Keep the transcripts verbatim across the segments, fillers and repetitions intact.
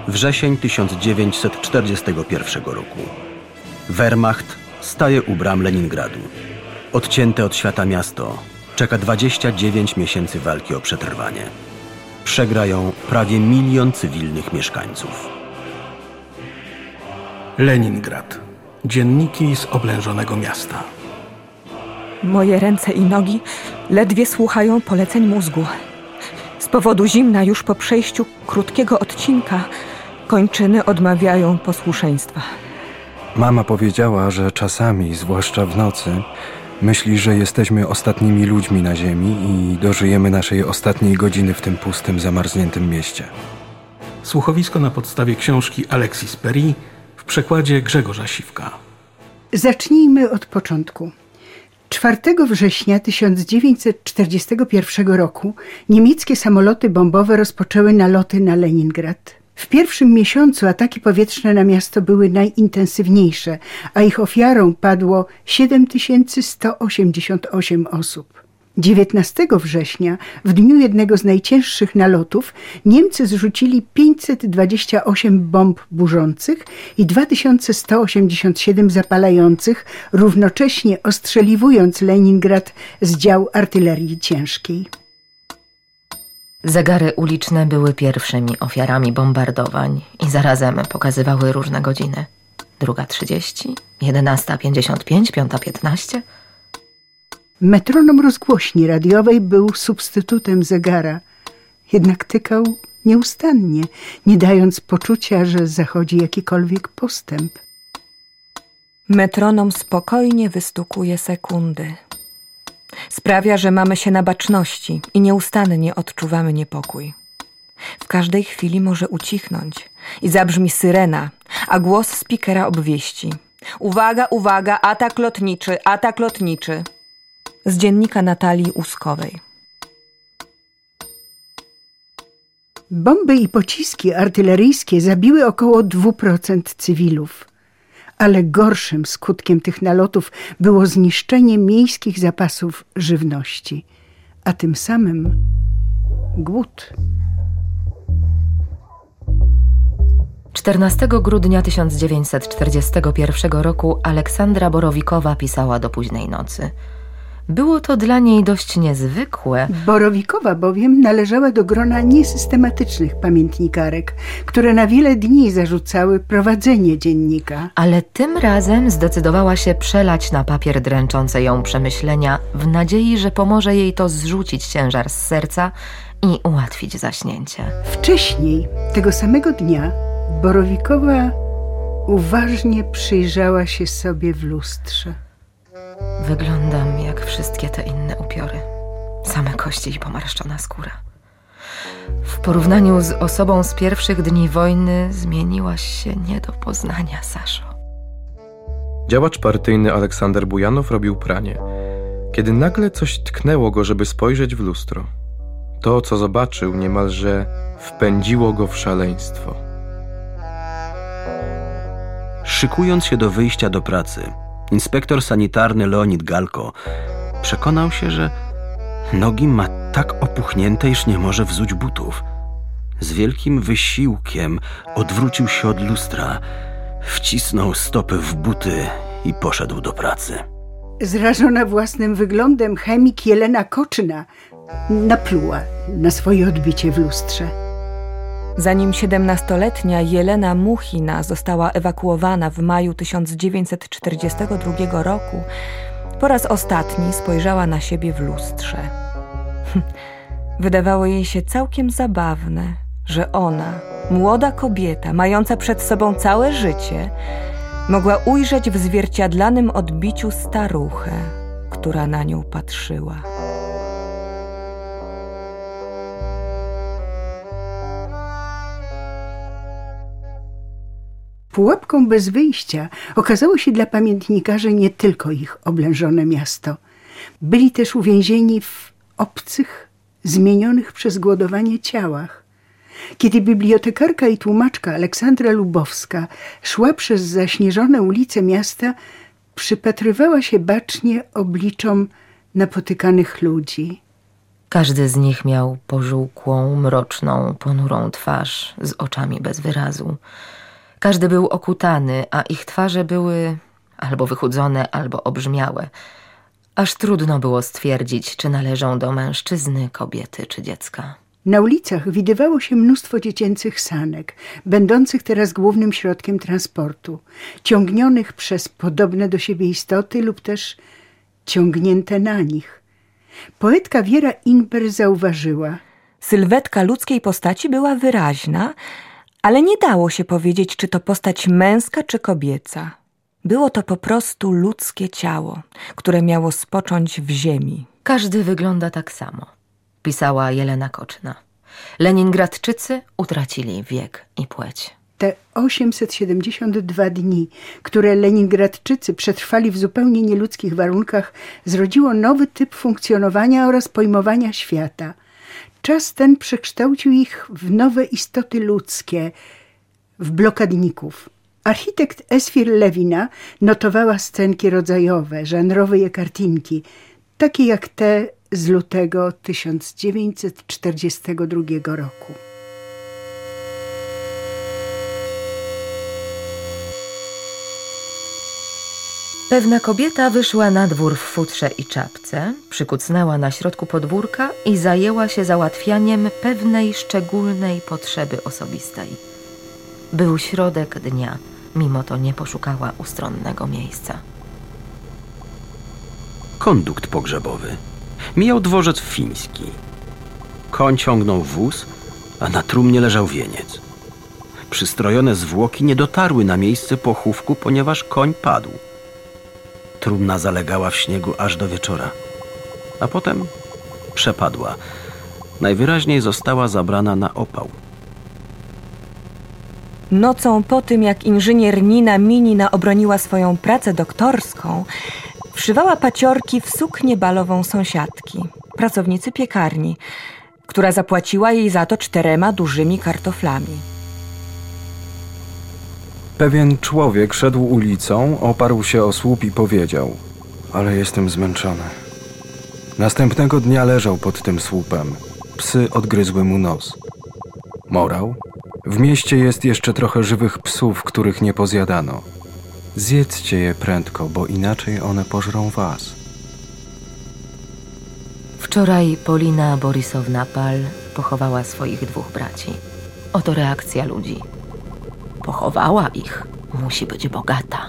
Wrzesień tysiąc dziewięćset czterdziestego pierwszego roku. Wehrmacht staje u bram Leningradu. Odcięte od świata miasto czeka dwadzieścia dziewięć miesięcy walki o przetrwanie. Przegrają prawie milion cywilnych mieszkańców. Leningrad. Dzienniki z oblężonego miasta. Moje ręce i nogi ledwie słuchają poleceń mózgu. Z powodu zimna już po przejściu krótkiego odcinka kończyny odmawiają posłuszeństwa. Mama powiedziała, że czasami, zwłaszcza w nocy, myśli, że jesteśmy ostatnimi ludźmi na ziemi i dożyjemy naszej ostatniej godziny w tym pustym, zamarzniętym mieście. Słuchowisko na podstawie książki Alexis Perry w przekładzie Grzegorza Siwka. Zacznijmy od początku. czwartego września tysiąc dziewięćset czterdziestego pierwszego roku niemieckie samoloty bombowe rozpoczęły naloty na Leningrad. W pierwszym miesiącu ataki powietrzne na miasto były najintensywniejsze, a ich ofiarą padło siedem tysięcy sto osiemdziesiąt osiem osób. dziewiętnastego września, w dniu jednego z najcięższych nalotów, Niemcy zrzucili pięćset dwadzieścia osiem bomb burzących i dwa tysiące sto osiemdziesiąt siedem zapalających, równocześnie ostrzeliwując Leningrad z dział artylerii ciężkiej. Zegary uliczne były pierwszymi ofiarami bombardowań i zarazem pokazywały różne godziny. Druga trzydzieści, jedenasta pięćdziesiąt pięć, piąta piętnaście. Metronom rozgłośni radiowej był substytutem zegara, jednak tykał nieustannie, nie dając poczucia, że zachodzi jakikolwiek postęp. Metronom spokojnie wystukuje sekundy. Sprawia, że mamy się na baczności i nieustannie odczuwamy niepokój. W każdej chwili może ucichnąć i zabrzmi syrena, a głos spikera obwieści: uwaga, uwaga, atak lotniczy, atak lotniczy. Z dziennika Natalii Łuskowej. Bomby i pociski artyleryjskie zabiły około dwa procent cywilów. Ale gorszym skutkiem tych nalotów było zniszczenie miejskich zapasów żywności, a tym samym głód. czternastego grudnia tysiąc dziewięćset czterdziestego pierwszego roku Aleksandra Borowikowa pisała do późnej nocy. Było to dla niej dość niezwykłe. Borowikowa bowiem należała do grona niesystematycznych pamiętnikarek, które na wiele dni zarzucały prowadzenie dziennika. Ale tym razem zdecydowała się przelać na papier dręczące ją przemyślenia w nadziei, że pomoże jej to zrzucić ciężar z serca i ułatwić zaśnięcie. Wcześniej, tego samego dnia, Borowikowa uważnie przyjrzała się sobie w lustrze. Wyglądam jak wszystkie te inne upiory. Same kości i pomarszczona skóra. W porównaniu z osobą z pierwszych dni wojny zmieniłaś się nie do poznania, Saszo. Działacz partyjny Aleksander Bujanow robił pranie, kiedy nagle coś tknęło go, żeby spojrzeć w lustro. To, co zobaczył, niemalże wpędziło go w szaleństwo. Szykując się do wyjścia do pracy, inspektor sanitarny Leonid Galko przekonał się, że nogi ma tak opuchnięte, iż nie może wzuć butów. Z wielkim wysiłkiem odwrócił się od lustra, wcisnął stopy w buty i poszedł do pracy. Zrażona własnym wyglądem, chemik Jelena Koczyna napluła na swoje odbicie w lustrze. Zanim siedemnastoletnia Jelena Muchina została ewakuowana w maju tysiąc dziewięćset czterdziestego drugiego roku, po raz ostatni spojrzała na siebie w lustrze. Wydawało jej się całkiem zabawne, że ona, młoda kobieta, mająca przed sobą całe życie, mogła ujrzeć w zwierciadlanym odbiciu staruchę, która na nią patrzyła. Pułapką bez wyjścia okazało się dla pamiętnikarzy nie tylko ich oblężone miasto. Byli też uwięzieni w obcych, zmienionych przez głodowanie ciałach. Kiedy bibliotekarka i tłumaczka Aleksandra Lubowska szła przez zaśnieżone ulice miasta, przypatrywała się bacznie obliczom napotykanych ludzi. Każdy z nich miał pożółkłą, mroczną, ponurą twarz z oczami bez wyrazu. Każdy był okutany, a ich twarze były albo wychudzone, albo obrzmiałe. Aż trudno było stwierdzić, czy należą do mężczyzny, kobiety czy dziecka. Na ulicach widywało się mnóstwo dziecięcych sanek, będących teraz głównym środkiem transportu, ciągnionych przez podobne do siebie istoty lub też ciągnięte na nich. Poetka Wiera Inper zauważyła: sylwetka ludzkiej postaci była wyraźna, ale nie dało się powiedzieć, czy to postać męska czy kobieca. Było to po prostu ludzkie ciało, które miało spocząć w ziemi. Każdy wygląda tak samo, pisała Jelena Koczyna. Leningradczycy utracili wiek i płeć. Te osiemset siedemdziesiąt dwa dni, które Leningradczycy przetrwali w zupełnie nieludzkich warunkach, zrodziło nowy typ funkcjonowania oraz pojmowania świata. Czas ten przekształcił ich w nowe istoty ludzkie, w blokadników. Architekt Esfir Lewina notowała scenki rodzajowe, żanrowe jekartinki, takie jak te z lutego tysiąc dziewięćset czterdziestego drugiego roku. Pewna kobieta wyszła na dwór w futrze i czapce, przykucnęła na środku podwórka i zajęła się załatwianiem pewnej szczególnej potrzeby osobistej. Był środek dnia, mimo to nie poszukała ustronnego miejsca. Kondukt pogrzebowy. Mijał dworzec fiński. Koń ciągnął wóz, a na trumnie leżał wieniec. Przystrojone zwłoki nie dotarły na miejsce pochówku, ponieważ koń padł. Trumna zalegała w śniegu aż do wieczora, a potem przepadła. Najwyraźniej została zabrana na opał. Nocą po tym, jak inżynier Nina Minina obroniła swoją pracę doktorską, wszywała paciorki w suknię balową sąsiadki, pracownicy piekarni, która zapłaciła jej za to czterema dużymi kartoflami. Pewien człowiek szedł ulicą, oparł się o słup i powiedział: ale jestem zmęczony. Następnego dnia leżał pod tym słupem. Psy odgryzły mu nos. Morał: w mieście jest jeszcze trochę żywych psów, których nie pozjadano. Zjedzcie je prędko, bo inaczej one pożrą was. Wczoraj Polina Borysowna Pal pochowała swoich dwóch braci. Oto reakcja ludzi. Pochowała ich. Musi być bogata.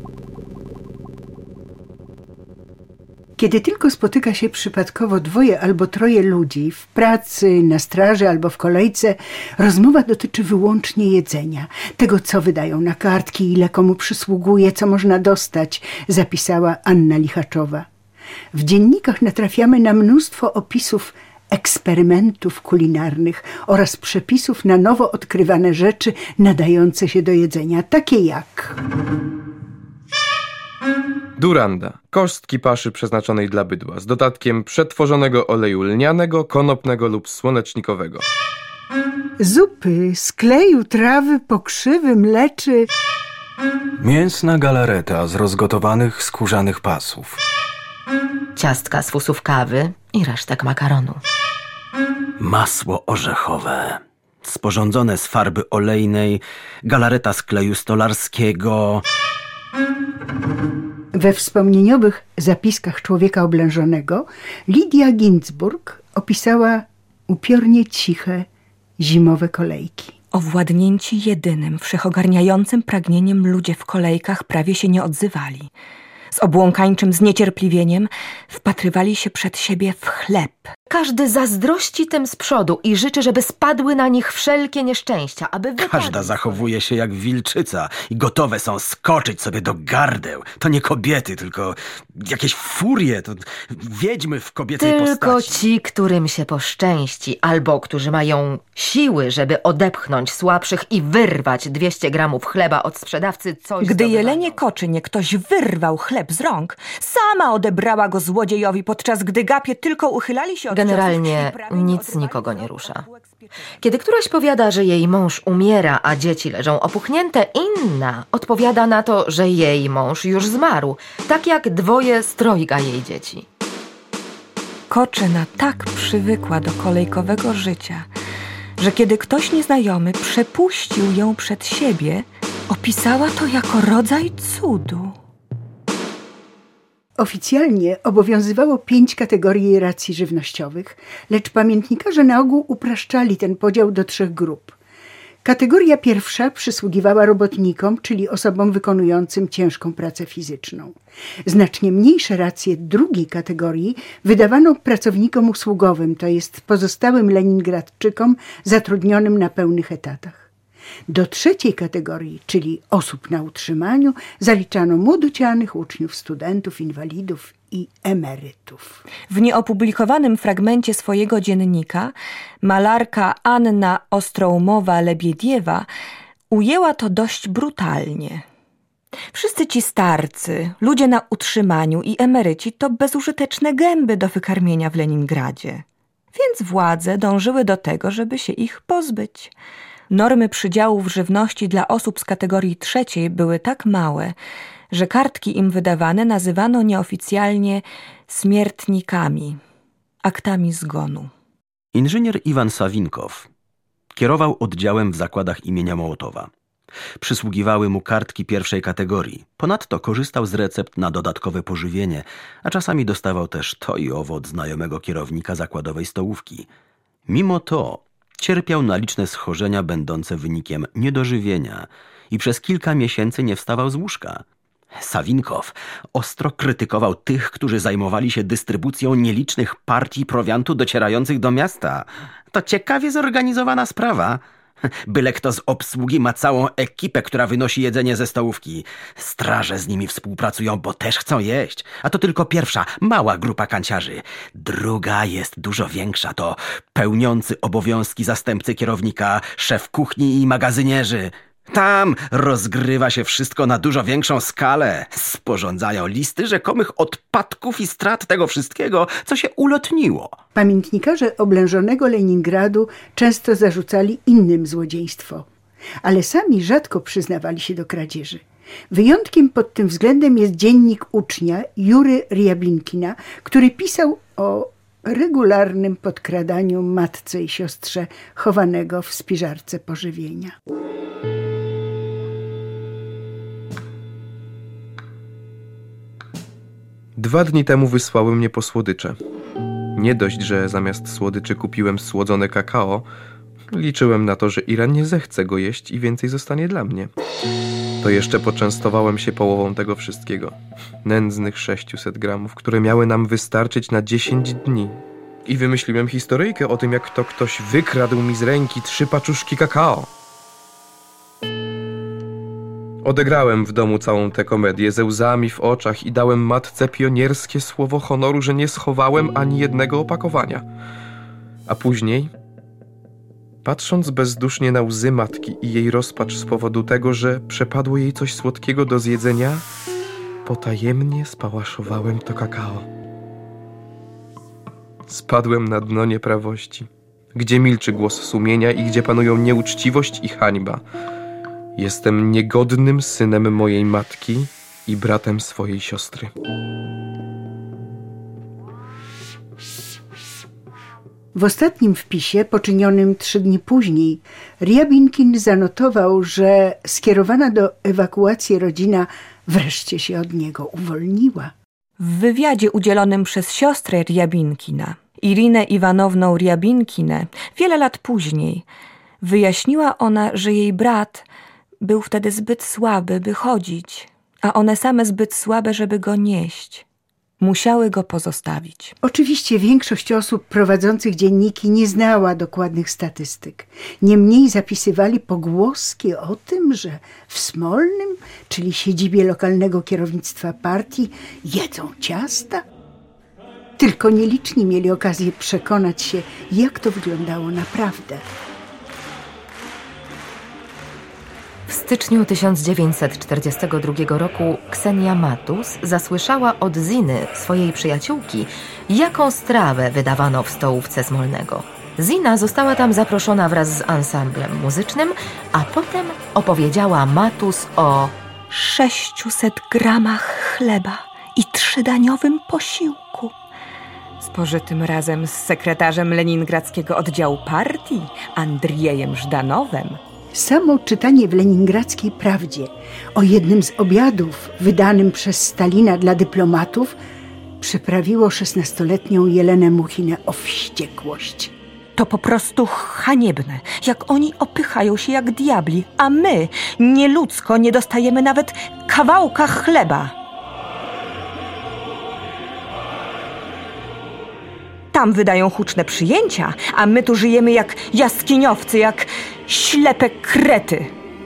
Kiedy tylko spotyka się przypadkowo dwoje albo troje ludzi w pracy, na straży albo w kolejce, rozmowa dotyczy wyłącznie jedzenia, tego, co wydają na kartki, ile komu przysługuje, co można dostać, zapisała Anna Lichaczowa. W dziennikach natrafiamy na mnóstwo opisów eksperymentów kulinarnych oraz przepisów na nowo odkrywane rzeczy nadające się do jedzenia, takie jak Duranda, kostki paszy przeznaczonej dla bydła z dodatkiem przetworzonego oleju lnianego, konopnego lub słonecznikowego. Zupy z kleju, trawy, pokrzywy, mleczy. Mięsna galareta z rozgotowanych skórzanych pasów. Ciastka z fusów kawy i resztek makaronu. Masło orzechowe, sporządzone z farby olejnej, galareta z kleju stolarskiego. We wspomnieniowych zapiskach człowieka oblężonego Lidia Ginzburg opisała upiornie ciche, zimowe kolejki. Owładnięci jedynym, wszechogarniającym pragnieniem ludzie w kolejkach prawie się nie odzywali. Z obłąkańczym zniecierpliwieniem wpatrywali się przed siebie w chleb. Każdy zazdrości tym z przodu i życzy, żeby spadły na nich wszelkie nieszczęścia, aby wypadły. Każda zachowuje się jak wilczyca i gotowe są skoczyć sobie do gardeł. To nie kobiety, tylko jakieś furie, to wiedźmy w kobiecej Tylko postaci. Tylko ci, którym się poszczęści, albo którzy mają siły, żeby odepchnąć słabszych i wyrwać dwieście gramów chleba od sprzedawcy, coś Gdy zdobywają. Jelenie Koczynie ktoś wyrwał chleb z rąk, sama odebrała go złodziejowi, podczas gdy gapie tylko uchylali się od Generalnie nic nikogo nie rusza. Kiedy któraś powiada, że jej mąż umiera, a dzieci leżą opuchnięte, inna odpowiada na to, że jej mąż już zmarł, tak jak dwoje z trojga jej dzieci. Koczyna tak przywykła do kolejkowego życia, że kiedy ktoś nieznajomy przepuścił ją przed siebie, opisała to jako rodzaj cudu. Oficjalnie obowiązywało pięć kategorii racji żywnościowych, lecz pamiętnikarze na ogół upraszczali ten podział do trzech grup. Kategoria pierwsza przysługiwała robotnikom, czyli osobom wykonującym ciężką pracę fizyczną. Znacznie mniejsze racje drugiej kategorii wydawano pracownikom usługowym, to jest pozostałym leningradczykom zatrudnionym na pełnych etatach. Do trzeciej kategorii, czyli osób na utrzymaniu, zaliczano młodocianych, uczniów, studentów, inwalidów i emerytów. W nieopublikowanym fragmencie swojego dziennika malarka Anna Ostroumowa-Lebiediewa ujęła to dość brutalnie. Wszyscy ci starcy, ludzie na utrzymaniu i emeryci to bezużyteczne gęby do wykarmienia w Leningradzie. Więc władze dążyły do tego, żeby się ich pozbyć. Normy przydziałów żywności dla osób z kategorii trzeciej były tak małe, że kartki im wydawane nazywano nieoficjalnie śmiertnikami, aktami zgonu. Inżynier Iwan Sawinkow kierował oddziałem w zakładach imienia Mołotowa. Przysługiwały mu kartki pierwszej kategorii. Ponadto korzystał z recept na dodatkowe pożywienie, a czasami dostawał też to i owo od znajomego kierownika zakładowej stołówki. Mimo to cierpiał na liczne schorzenia będące wynikiem niedożywienia i przez kilka miesięcy nie wstawał z łóżka. Sawinkow ostro krytykował tych, którzy zajmowali się dystrybucją nielicznych partii prowiantu docierających do miasta. To ciekawie zorganizowana sprawa. Byle kto z obsługi ma całą ekipę, która wynosi jedzenie ze stołówki. Straże z nimi współpracują, bo też chcą jeść. A to tylko pierwsza, mała grupa kanciarzy. Druga jest dużo większa. To pełniący obowiązki zastępcy kierownika, szef kuchni i magazynierzy. Tam rozgrywa się wszystko na dużo większą skalę. Sporządzają listy rzekomych odpadków i strat tego wszystkiego, co się ulotniło. Pamiętnikarze oblężonego Leningradu często zarzucali innym złodziejstwo, ale sami rzadko przyznawali się do kradzieży. Wyjątkiem pod tym względem jest dziennik ucznia Jury Ryabinkina, który pisał o regularnym podkradaniu matce i siostrze chowanego w spiżarce pożywienia. Dwa dni temu wysłały mnie po słodycze. Nie dość, że zamiast słodyczy kupiłem słodzone kakao, liczyłem na to, że Iran nie zechce go jeść i więcej zostanie dla mnie. To jeszcze poczęstowałem się połową tego wszystkiego. Nędznych sześciuset gramów, które miały nam wystarczyć na dziesięć dni. I wymyśliłem historyjkę o tym, jak to ktoś wykradł mi z ręki trzy paczuszki kakao. Odegrałem w domu całą tę komedię ze łzami w oczach i dałem matce pionierskie słowo honoru, że nie schowałem ani jednego opakowania. A później, patrząc bezdusznie na łzy matki i jej rozpacz z powodu tego, że przepadło jej coś słodkiego do zjedzenia, potajemnie spałaszowałem to kakao. Spadłem na dno nieprawości, gdzie milczy głos sumienia i gdzie panują nieuczciwość i hańba. Jestem niegodnym synem mojej matki i bratem swojej siostry. W ostatnim wpisie, poczynionym trzy dni później, Ryabinkin zanotował, że skierowana do ewakuacji rodzina wreszcie się od niego uwolniła. W wywiadzie udzielonym przez siostrę Ryabinkina, Irinę Iwanowną Ryabinkinę, wiele lat później, wyjaśniła ona, że jej brat był wtedy zbyt słaby, by chodzić, a one same zbyt słabe, żeby go nieść. Musiały go pozostawić. Oczywiście większość osób prowadzących dzienniki nie znała dokładnych statystyk. Niemniej zapisywali pogłoski o tym, że w Smolnym, czyli siedzibie lokalnego kierownictwa partii, jedzą ciasta. Tylko nieliczni mieli okazję przekonać się, jak to wyglądało naprawdę. W styczniu tysiąc dziewięćset czterdziestego drugiego roku Ksenia Matus zasłyszała od Ziny, swojej przyjaciółki, jaką strawę wydawano w stołówce Smolnego. Zina została tam zaproszona wraz z ansamblem muzycznym, a potem opowiedziała Matus o sześciuset gramach chleba i trzydaniowym posiłku Spożytym razem z sekretarzem leningradzkiego oddziału partii, Andriejem Żdanowem. Samo czytanie w leningradzkiej Prawdzie o jednym z obiadów wydanym przez Stalina dla dyplomatów przyprawiło szesnastoletnią Jelenę Muchinę o wściekłość. To po prostu haniebne, jak oni opychają się jak diabli, a my nieludzko nie dostajemy nawet kawałka chleba. Tam wydają huczne przyjęcia, a my tu żyjemy jak jaskiniowcy, jak ślepe krety.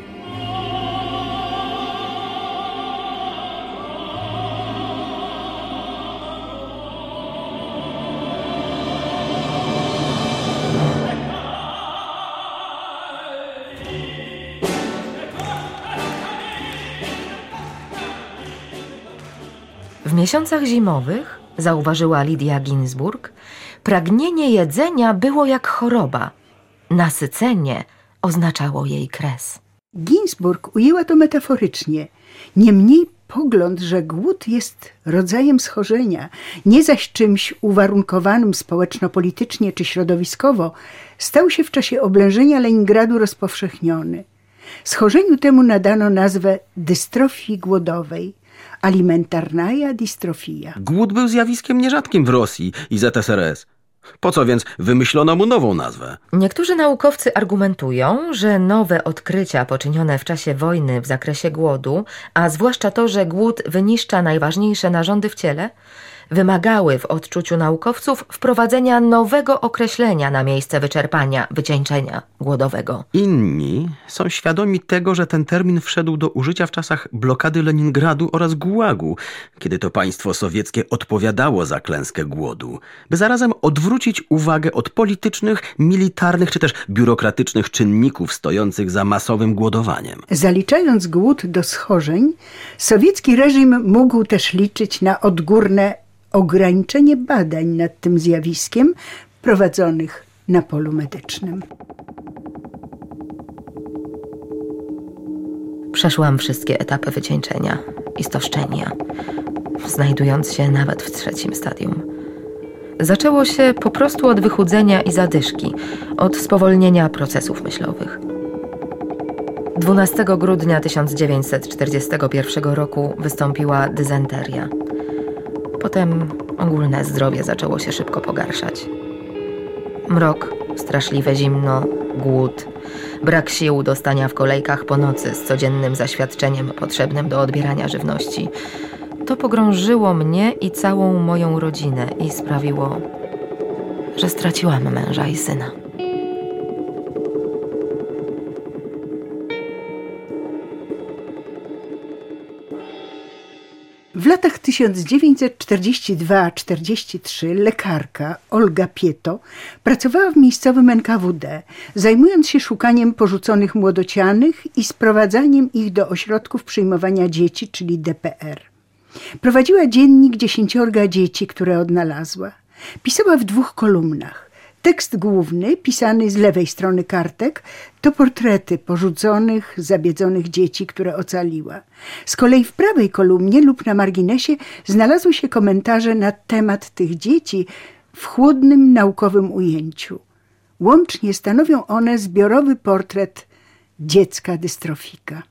W miesiącach zimowych, zauważyła Lidia Ginsburg, pragnienie jedzenia było jak choroba. Nasycenie oznaczało jej kres. Ginsburg ujęła to metaforycznie. Niemniej pogląd, że głód jest rodzajem schorzenia, nie zaś czymś uwarunkowanym społeczno-politycznie czy środowiskowo, stał się w czasie oblężenia Leningradu rozpowszechniony. Schorzeniu temu nadano nazwę dystrofii głodowej. Alimentarnaja dystrofia. Głód był zjawiskiem nierzadkim w Rosji i Z S R S. Po co więc wymyślono mu nową nazwę? Niektórzy naukowcy argumentują, że nowe odkrycia poczynione w czasie wojny w zakresie głodu, a zwłaszcza to, że głód wyniszcza najważniejsze narządy w ciele, wymagały w odczuciu naukowców wprowadzenia nowego określenia na miejsce wyczerpania, wycieńczenia głodowego. Inni są świadomi tego, że ten termin wszedł do użycia w czasach blokady Leningradu oraz Gułagu, kiedy to państwo sowieckie odpowiadało za klęskę głodu, by zarazem odwrócić uwagę od politycznych, militarnych czy też biurokratycznych czynników stojących za masowym głodowaniem. Zaliczając głód do schorzeń, sowiecki reżim mógł też liczyć na odgórne ograniczenie badań nad tym zjawiskiem prowadzonych na polu medycznym. Przeszłam wszystkie etapy wycieńczenia i stoszczenia, znajdując się nawet w trzecim stadium. Zaczęło się po prostu od wychudzenia i zadyszki, od spowolnienia procesów myślowych. dwunastego grudnia tysiąc dziewięćset czterdziestego pierwszego roku wystąpiła dysenteria. Potem ogólne zdrowie zaczęło się szybko pogarszać. Mrok, straszliwe zimno, głód, brak sił do stania w kolejkach po nocy z codziennym zaświadczeniem potrzebnym do odbierania żywności. To pogrążyło mnie i całą moją rodzinę i sprawiło, że straciłam męża i syna. W latach tysiąc dziewięćset czterdziesty drugi do czterdziestego trzeciego lekarka Olga Pieto pracowała w miejscowym N K W D, zajmując się szukaniem porzuconych młodocianych i sprowadzaniem ich do ośrodków przyjmowania dzieci, czyli D P R. Prowadziła dziennik dziesięciorga dzieci, które odnalazła. Pisała w dwóch kolumnach. Tekst główny, pisany z lewej strony kartek, to portrety porzuconych, zabiedzonych dzieci, które ocaliła. Z kolei w prawej kolumnie lub na marginesie znalazły się komentarze na temat tych dzieci w chłodnym, naukowym ujęciu. Łącznie stanowią one zbiorowy portret dziecka dystrofika.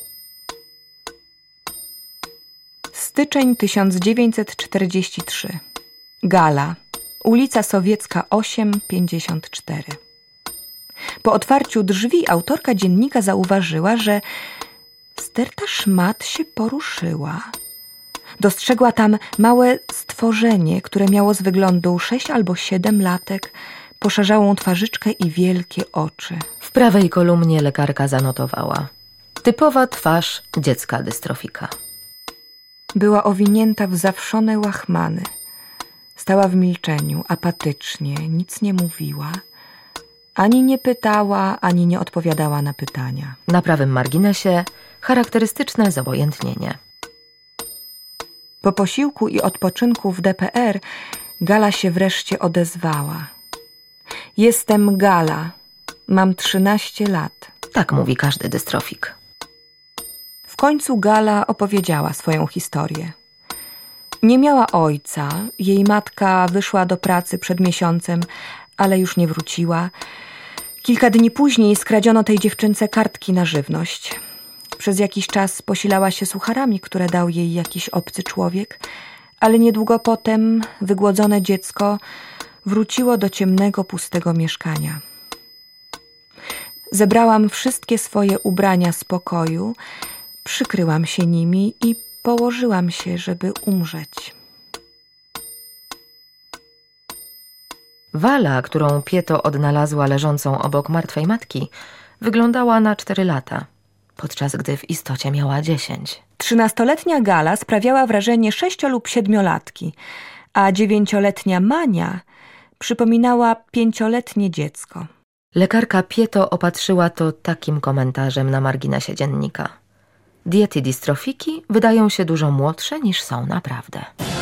Styczeń tysiąc dziewięćset czterdziesty trzeci. Gala. Ulica Sowiecka osiem pięćdziesiąt cztery. Po otwarciu drzwi autorka dziennika zauważyła, że sterta szmat się poruszyła. Dostrzegła tam małe stworzenie, które miało z wyglądu sześć albo siedem latek, poszarzałą twarzyczkę i wielkie oczy. W prawej kolumnie lekarka zanotowała: typowa twarz dziecka dystrofika. Była owinięta w zawszone łachmany. Stała w milczeniu, apatycznie, nic nie mówiła. Ani nie pytała, ani nie odpowiadała na pytania. Na prawym marginesie charakterystyczne zobojętnienie. Po posiłku i odpoczynku w D P R Gala się wreszcie odezwała. Jestem Gala. Mam trzynaście lat. Tak mówi każdy dystrofik. W końcu Gala opowiedziała swoją historię. Nie miała ojca. Jej matka wyszła do pracy przed miesiącem, ale już nie wróciła. Kilka dni później skradziono tej dziewczynce kartki na żywność. Przez jakiś czas posilała się sucharami, które dał jej jakiś obcy człowiek, ale niedługo potem wygłodzone dziecko wróciło do ciemnego, pustego mieszkania. Zebrałam wszystkie swoje ubrania z pokoju, przykryłam się nimi i położyłam się, żeby umrzeć. Wala, którą Pieto odnalazła leżącą obok martwej matki, wyglądała na cztery lata, podczas gdy w istocie miała dziesięć. Trzynastoletnia Gala sprawiała wrażenie sześcio- lub siedmiolatki, a dziewięcioletnia Mania przypominała pięcioletnie dziecko. Lekarka Pieto opatrzyła to takim komentarzem na marginesie dziennika. Diety dystrofiki wydają się dużo młodsze niż są naprawdę.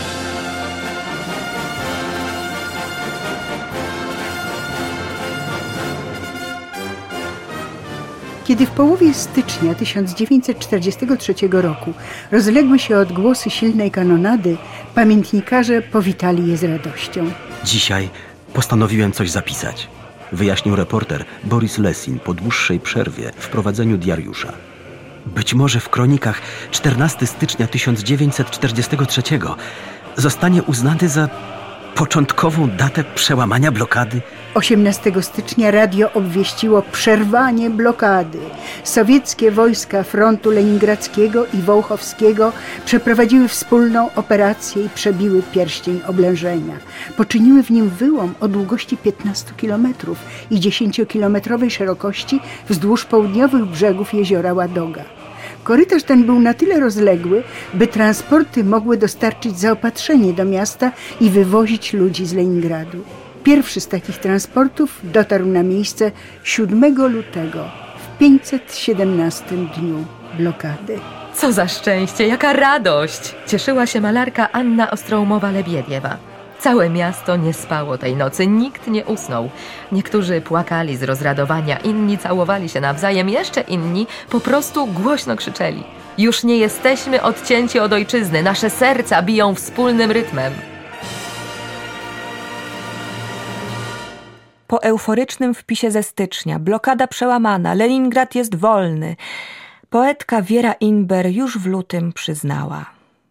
Kiedy w połowie stycznia tysiąc dziewięćset czterdziestego trzeciego roku rozległy się odgłosy silnej kanonady, pamiętnikarze powitali je z radością. Dzisiaj postanowiłem coś zapisać, wyjaśnił reporter Boris Lesin po dłuższej przerwie w prowadzeniu diariusza. Być może w kronikach czternastego stycznia tysiąc dziewięćset czterdziestego trzeciego zostanie uznany za początkową datę przełamania blokady. osiemnastego stycznia radio obwieściło przerwanie blokady. Sowieckie wojska frontu leningradzkiego i wołchowskiego przeprowadziły wspólną operację i przebiły pierścień oblężenia. Poczyniły w nim wyłom o długości piętnastu kilometrów i dziesięciokilometrowej szerokości wzdłuż południowych brzegów jeziora Ładoga. Korytarz ten był na tyle rozległy, by transporty mogły dostarczyć zaopatrzenie do miasta i wywozić ludzi z Leningradu. Pierwszy z takich transportów dotarł na miejsce siódmego lutego w pięćset siedemnastym dniu blokady. Co za szczęście, jaka radość! Cieszyła się malarka Anna Ostroumowa-Lebiediewa. Całe miasto nie spało tej nocy, nikt nie usnął. Niektórzy płakali z rozradowania, inni całowali się nawzajem, jeszcze inni po prostu głośno krzyczeli. Już nie jesteśmy odcięci od ojczyzny, nasze serca biją wspólnym rytmem. Po euforycznym wpisie ze stycznia, blokada przełamana, Leningrad jest wolny, poetka Wiera Inber już w lutym przyznała: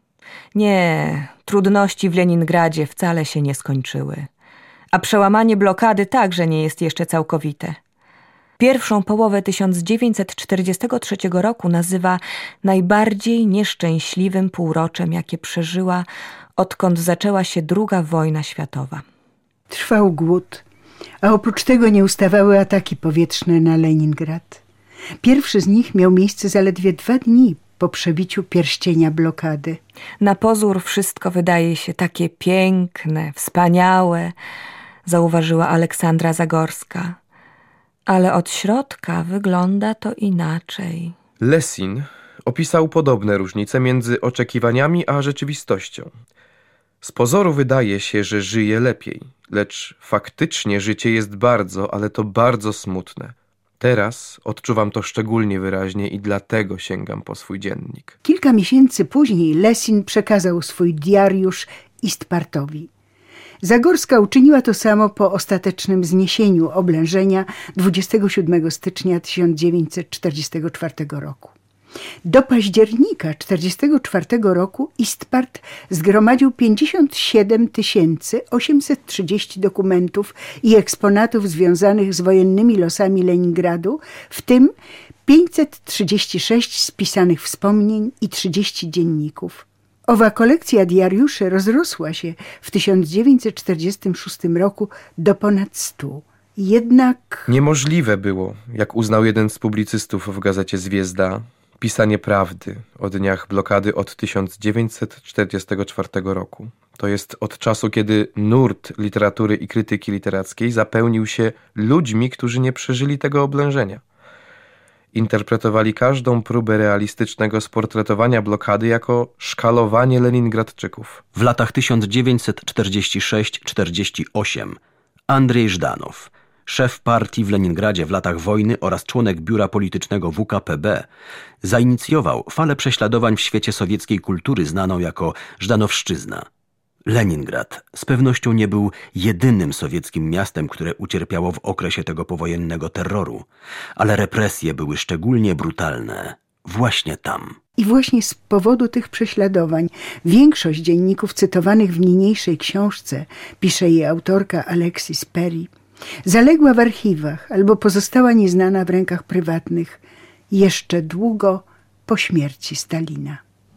nie, trudności w Leningradzie wcale się nie skończyły, a przełamanie blokady także nie jest jeszcze całkowite. Pierwszą połowę tysiąc dziewięćset czterdziestego trzeciego roku nazywa najbardziej nieszczęśliwym półroczem, jakie przeżyła, odkąd zaczęła się druga wojna światowa. Trwał głód, a oprócz tego nie ustawały ataki powietrzne na Leningrad. Pierwszy z nich miał miejsce zaledwie dwa dni po przebiciu pierścienia blokady. Na pozór wszystko wydaje się takie piękne, wspaniałe, zauważyła Aleksandra Zagorska. Ale od środka wygląda to inaczej. Lesin opisał podobne różnice między oczekiwaniami a rzeczywistością. Z pozoru wydaje się, że żyje lepiej, lecz faktycznie życie jest bardzo, ale to bardzo smutne. Teraz odczuwam to szczególnie wyraźnie i dlatego sięgam po swój dziennik. Kilka miesięcy później Lesin przekazał swój diariusz Istpartowi. Zagorska uczyniła to samo po ostatecznym zniesieniu oblężenia dwudziestego siódmego stycznia tysiąc dziewięćset czterdziestego czwartego roku. Do października tysiąc dziewięćset czterdziestego czwartego roku Istpart zgromadził pięćdziesiąt siedem tysięcy osiemset trzydzieści dokumentów i eksponatów związanych z wojennymi losami Leningradu, w tym pięćset trzydzieści sześć spisanych wspomnień i trzydzieści dzienników. Owa kolekcja diariuszy rozrosła się w tysiąc dziewięćset czterdziestym szóstym roku do ponad stu. Jednak niemożliwe było, jak uznał jeden z publicystów w gazecie Zwiezda, pisanie prawdy o dniach blokady od tysiąc dziewięćset czterdziestego czwartego roku. To jest od czasu, kiedy nurt literatury i krytyki literackiej zapełnił się ludźmi, którzy nie przeżyli tego oblężenia. Interpretowali każdą próbę realistycznego sportretowania blokady jako szkalowanie Leningradczyków. W latach tysiąc dziewięćset czterdziesty szósty czterdziesty osiem Andrzej Żdanow, szef partii w Leningradzie w latach wojny oraz członek biura politycznego W K P B, zainicjował falę prześladowań w świecie sowieckiej kultury znaną jako Żdanowszczyzna. Leningrad z pewnością nie był jedynym sowieckim miastem, które ucierpiało w okresie tego powojennego terroru, ale represje były szczególnie brutalne właśnie tam. I właśnie z powodu tych prześladowań większość dzienników cytowanych w niniejszej książce, pisze jej autorka Alexis Perry, zaległa w archiwach albo pozostała nieznana w rękach prywatnych jeszcze długo po śmierci Stalina.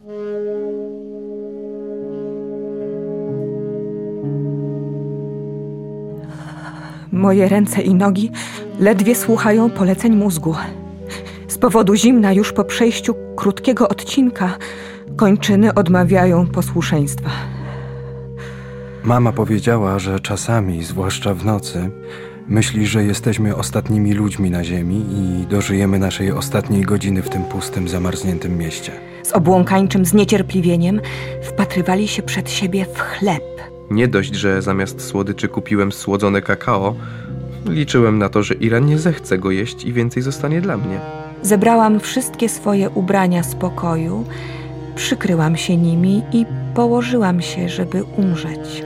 Moje ręce i nogi ledwie słuchają poleceń mózgu. Z powodu zimna już po przejściu krótkiego odcinka kończyny odmawiają posłuszeństwa. Mama powiedziała, że czasami, zwłaszcza w nocy, myśli, że jesteśmy ostatnimi ludźmi na ziemi i dożyjemy naszej ostatniej godziny w tym pustym, zamarzniętym mieście. Z obłąkańczym zniecierpliwieniem wpatrywali się przed siebie w chleb. Nie dość, że zamiast słodyczy kupiłem słodzone kakao, liczyłem na to, że Iran nie zechce go jeść i więcej zostanie dla mnie. Zebrałam wszystkie swoje ubrania z pokoju, przykryłam się nimi i położyłam się, żeby umrzeć.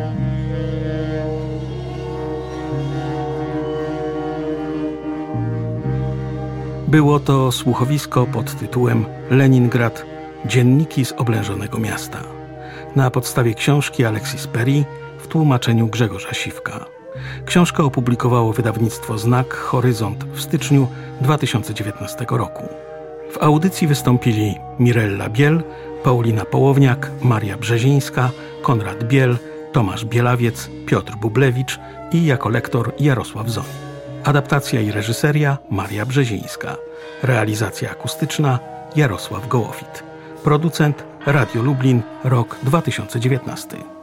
Było to słuchowisko pod tytułem Leningrad – Dzienniki z oblężonego miasta. Na podstawie książki Alexis Perry w tłumaczeniu Grzegorza Siwka. Książkę opublikowało wydawnictwo Znak Horyzont w styczniu dwa tysiące dziewiętnastego roku. W audycji wystąpili Mirella Biel, Paulina Połowniak, Maria Brzezińska, Konrad Biel, Tomasz Bielawiec, Piotr Bublewicz i jako lektor Jarosław Zoń. Adaptacja i reżyseria Maria Brzezińska. Realizacja akustyczna Jarosław Gołowit. Producent Radio Lublin, rok dwa tysiące dziewiętnasty.